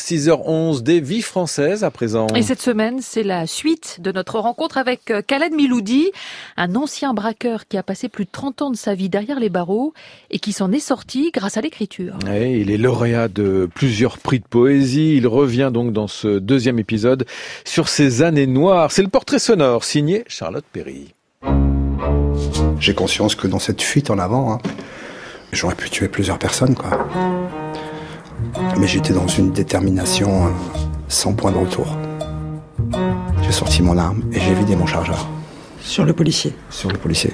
6h11, des vies françaises à présent. Et cette semaine, c'est la suite de notre rencontre avec Khaled Miloudi, un ancien braqueur qui a passé plus de 30 ans de sa vie derrière les barreaux et qui s'en est sorti grâce à l'écriture. Et il est lauréat de plusieurs prix de poésie. Il revient donc dans ce deuxième épisode sur ses années noires. C'est le portrait sonore signé Charlotte Perry. J'ai conscience que dans cette fuite en avant, j'aurais pu tuer plusieurs personnes, quoi. Mais j'étais dans une détermination sans point de retour. J'ai sorti mon arme et j'ai vidé mon chargeur. Sur le policier. Sur le policier.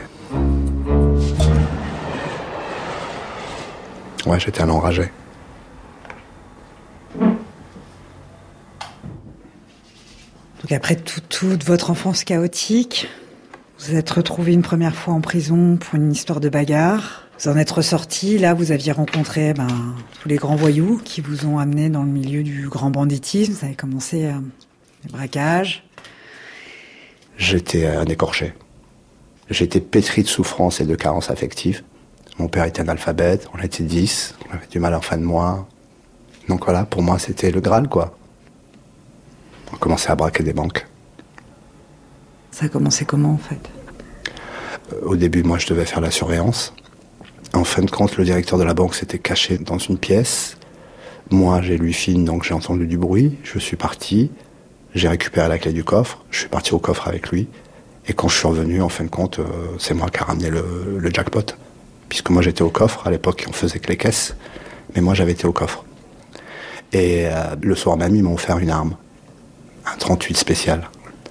Ouais, j'étais un enragé. Donc après toute votre enfance chaotique, vous êtes retrouvé une première fois en prison pour une histoire de bagarre. Vous en êtes ressorti, là vous aviez rencontré tous les grands voyous qui vous ont amené dans le milieu du grand banditisme. Vous avez commencé les braquages. J'étais un écorché. J'étais pétri de souffrance et de carences affectives. Mon père était analphabète, on était 10, on avait du mal en fin de mois. Donc voilà, pour moi c'était le Graal, quoi. On commençait à braquer des banques. Ça a commencé comment en fait ? Au début, moi je devais faire la surveillance. En fin de compte, le directeur de la banque s'était caché dans une pièce. Moi, j'ai lu fine, donc j'ai entendu du bruit. Je suis parti. J'ai récupéré la clé du coffre. Je suis parti au coffre avec lui. Et quand je suis revenu, en fin de compte, c'est moi qui ai ramené le jackpot. Puisque moi, j'étais au coffre. À l'époque, on faisait que les caisses. Mais moi, j'avais été au coffre. Et le soir même, ils m'ont offert une arme. Un 38 spécial.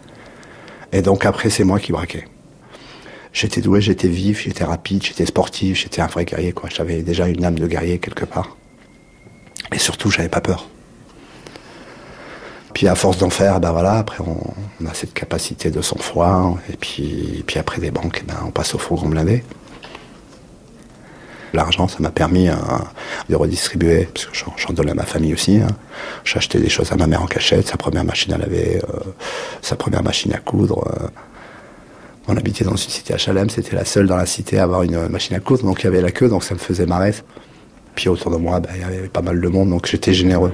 Et donc après, c'est moi qui braquais. J'étais doué, j'étais vif, j'étais rapide, j'étais sportif, j'étais un vrai guerrier, quoi. J'avais déjà une âme de guerrier quelque part. Et surtout, j'avais pas peur. Puis à force d'en faire, après on a cette capacité de sang-froid. Et puis après des banques, on passe au fourgon blindé. L'argent, ça m'a permis de redistribuer, parce que j'en donnais à ma famille aussi. J'ai acheté des choses à ma mère en cachette, sa première machine à laver, sa première machine à coudre. On habitait dans une cité HLM, c'était la seule dans la cité à avoir une machine à coudre, donc il y avait la queue, donc ça me faisait marrer. Puis autour de moi, il y avait pas mal de monde, donc j'étais généreux.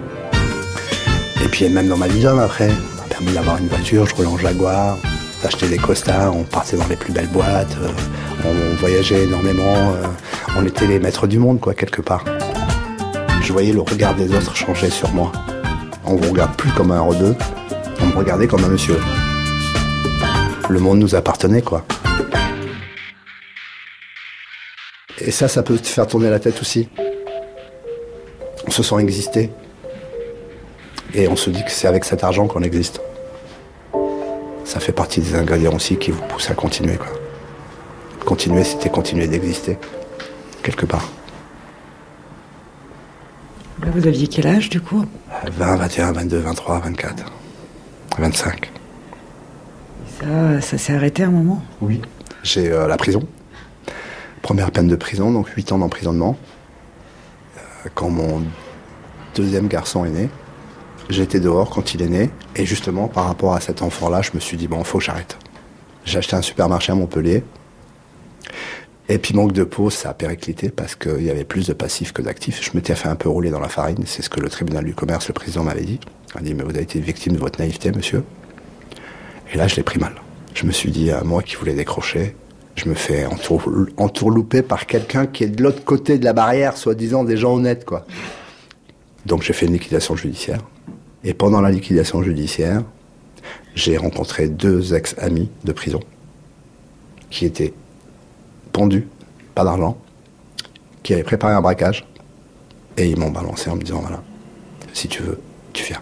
Et puis même dans ma vie d'homme, après, ça m'a permis d'avoir une voiture, je roulais en Jaguar, d'acheter des costards, on partait dans les plus belles boîtes, on voyageait énormément, on était les maîtres du monde, quoi, quelque part. Je voyais le regard des autres changer sur moi. On ne me regarde plus comme un rebeu, on me regardait comme un monsieur. Le monde nous appartenait, quoi. Et ça peut te faire tourner la tête aussi. On se sent exister. Et on se dit que c'est avec cet argent qu'on existe. Ça fait partie des ingrédients aussi qui vous poussent à continuer, quoi. Continuer, c'était continuer d'exister, quelque part. Là, vous aviez quel âge, du coup ? 20, 21, 22, 23, 24, 25. Ça s'est arrêté à un moment ? Oui. J'ai la prison. Première peine de prison, donc 8 ans d'emprisonnement. Quand mon deuxième garçon est né, j'étais dehors quand il est né. Et justement, par rapport à cet enfant-là, je me suis dit, faut que j'arrête. J'ai acheté un supermarché à Montpellier. Et puis manque de peau, ça a périclité parce qu'il y avait plus de passifs que d'actifs. Je m'étais fait un peu rouler dans la farine. C'est ce que le tribunal du commerce, le président m'avait dit. Il m'a dit, mais vous avez été victime de votre naïveté, monsieur. Et là, je l'ai pris mal. Je me suis dit, moi qui voulais décrocher, je me fais entourlouper par quelqu'un qui est de l'autre côté de la barrière, soi-disant des gens honnêtes, quoi. Donc j'ai fait une liquidation judiciaire. Et pendant la liquidation judiciaire, j'ai rencontré 2 ex-amis de prison qui étaient pendus, pas d'argent, qui avaient préparé un braquage. Et ils m'ont balancé en me disant, voilà, si tu veux, tu viens.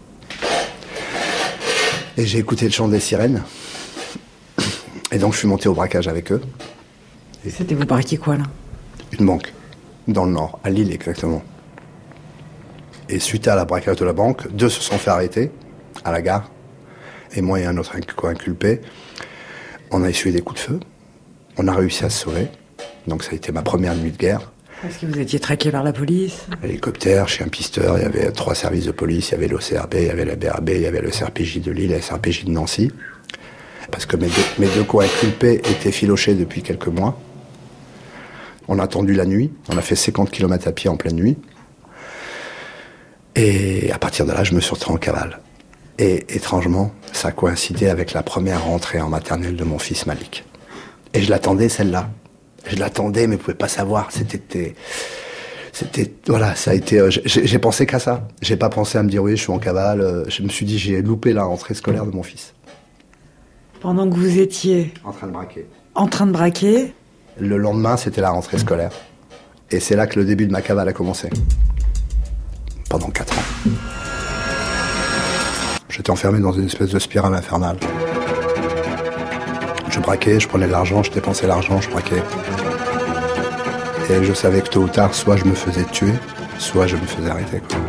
Et j'ai écouté le chant des sirènes. Et donc je suis monté au braquage avec eux. C'était vous braquiez quoi, là ? Une banque, dans le Nord, à Lille exactement. Et suite à la braquage de la banque, 2 se sont fait arrêter à la gare. Et moi et un autre co-inculpé, on a essuyé des coups de feu. On a réussi à se sauver. Donc ça a été ma première nuit de guerre. Est-ce que vous étiez traqué par la police ? Hélicoptère, chez un pisteur, il y avait 3 services de police, il y avait l'OCRB, il y avait la BRB, il y avait le CRPJ de Lille et le CRPJ de Nancy. Parce que mes deux co-inculpés étaient filochés depuis quelques mois. On a attendu la nuit, on a fait 50 km à pied en pleine nuit. Et à partir de là, je me suis retrouvé en cavale. Et étrangement, ça a coïncidé avec la première rentrée en maternelle de mon fils Malik. Et je l'attendais, celle-là. Je l'attendais, mais je ne pouvais pas savoir. Voilà, ça a été... J'ai pensé qu'à ça. J'ai pas pensé à me dire, oui, je suis en cavale. Je me suis dit, j'ai loupé la rentrée scolaire de mon fils. Pendant que vous étiez... En train de braquer. Le lendemain, c'était la rentrée scolaire. Et c'est là que le début de ma cavale a commencé. Pendant 4 ans. J'étais enfermé dans une espèce de spirale infernale. Je braquais, je prenais de l'argent, je dépensais l'argent, je braquais. Et je savais que tôt ou tard, soit je me faisais tuer, soit je me faisais arrêter, quoi.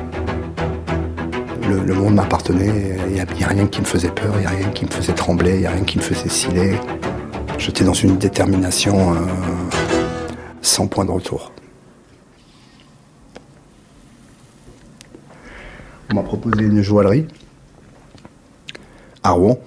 Le monde m'appartenait, il n'y a rien qui me faisait peur, il n'y a rien qui me faisait trembler, il n'y a rien qui me faisait sciller. J'étais dans une détermination sans point de retour. On m'a proposé une joaillerie à Rouen.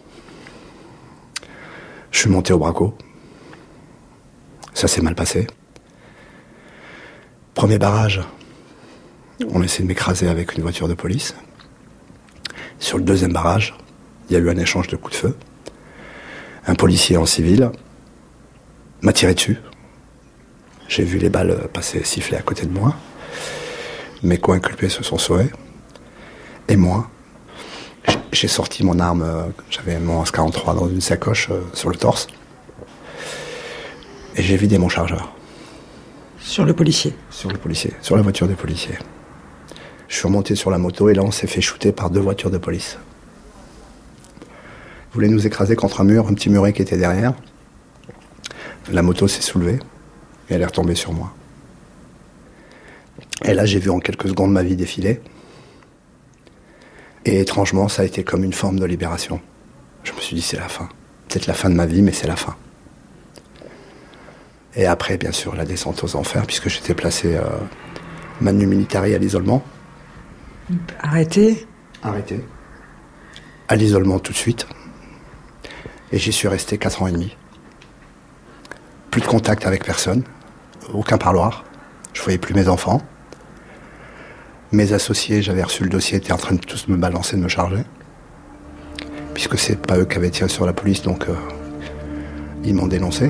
Je suis monté au braco. Ça s'est mal passé. Premier barrage, on essaie de m'écraser avec une voiture de police. Sur le deuxième barrage, il y a eu un échange de coups de feu. Un policier en civil m'a tiré dessus. J'ai vu les balles passer siffler à côté de moi. Mes co-inculpés se sont sauvés. Et moi, j'ai sorti mon arme, j'avais mon S43 dans une sacoche sur le torse. Et j'ai vidé mon chargeur. Sur le policier. Sur la voiture des policiers. Je suis remonté sur la moto et là on s'est fait shooter par 2 voitures de police. Ils voulaient nous écraser contre un mur, un petit muret qui était derrière. La moto s'est soulevée et elle est retombée sur moi. Et là j'ai vu en quelques secondes ma vie défiler. Et étrangement ça a été comme une forme de libération. Je me suis dit c'est la fin. Peut-être la fin de ma vie mais c'est la fin. Et après, bien sûr, la descente aux enfers, puisque j'étais placé manu militari à l'isolement. Arrêté. À l'isolement tout de suite. Et j'y suis resté 4 ans et demi. Plus de contact avec personne. Aucun parloir. Je voyais plus mes enfants. Mes associés, j'avais reçu le dossier, étaient en train de tous me balancer, de me charger. Puisque c'est pas eux qui avaient tiré sur la police, donc ils m'ont dénoncé.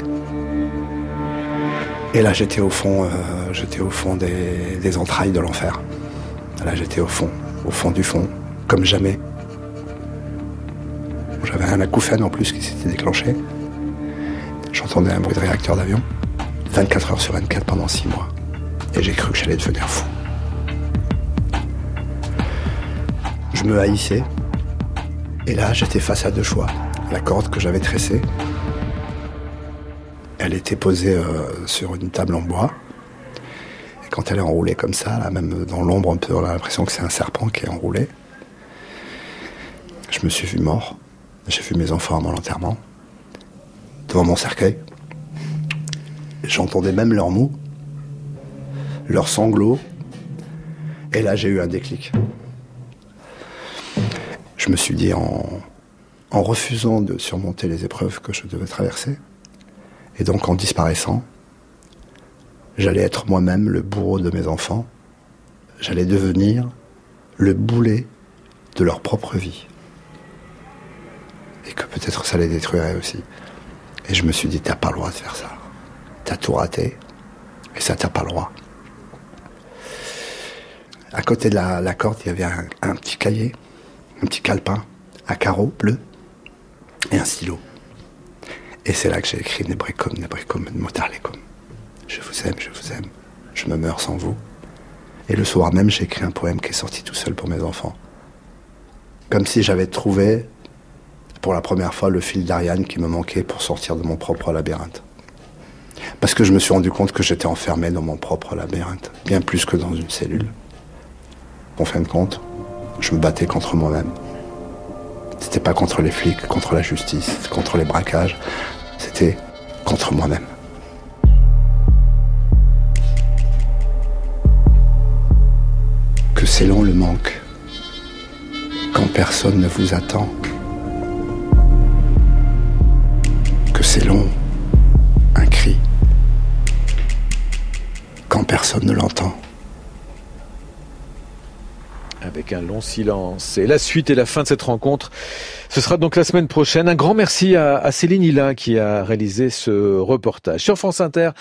Et là, j'étais au fond des entrailles de l'enfer. Là, j'étais au fond du fond, comme jamais. J'avais un acouphène en plus qui s'était déclenché. J'entendais un bruit de réacteur d'avion, 24 heures sur 24 pendant 6 mois. Et j'ai cru que j'allais devenir fou. Je me haïssais. Et là, j'étais face à 2 choix. La corde que j'avais tressée, elle était posée sur une table en bois. Et quand elle est enroulée comme ça, là, même dans l'ombre un peu, on a l'impression que c'est un serpent qui est enroulé. Je me suis vu mort. J'ai vu mes enfants à mon enterrement. Devant mon cercueil. J'entendais même leurs mots, leurs sanglots. Et là, j'ai eu un déclic. Je me suis dit, en refusant de surmonter les épreuves que je devais traverser, et donc en disparaissant, j'allais être moi-même le bourreau de mes enfants. J'allais devenir le boulet de leur propre vie. Et que peut-être ça les détruirait aussi. Et je me suis dit, t'as pas le droit de faire ça. T'as tout raté, et ça t'as pas le droit. À côté de la corde, il y avait un petit cahier, un petit calepin à carreaux bleus et un stylo. Et c'est là que j'ai écrit Nebrekom, Nebrekom, Motarlekom. Je vous aime, je me meurs sans vous. Et le soir même, j'ai écrit un poème qui est sorti tout seul pour mes enfants. Comme si j'avais trouvé, pour la première fois, le fil d'Ariane qui me manquait pour sortir de mon propre labyrinthe. Parce que je me suis rendu compte que j'étais enfermé dans mon propre labyrinthe, bien plus que dans une cellule. En fin de compte, je me battais contre moi-même. C'était pas contre les flics, contre la justice, contre les braquages. C'était contre moi-même. Que c'est long le manque, quand personne ne vous attend. Que c'est long, un cri, quand personne ne l'entend. avec un long silence. Et la suite et la fin de cette rencontre, ce sera donc la semaine prochaine. Un grand merci à Céline Hillin qui a réalisé ce reportage. Sur France Inter,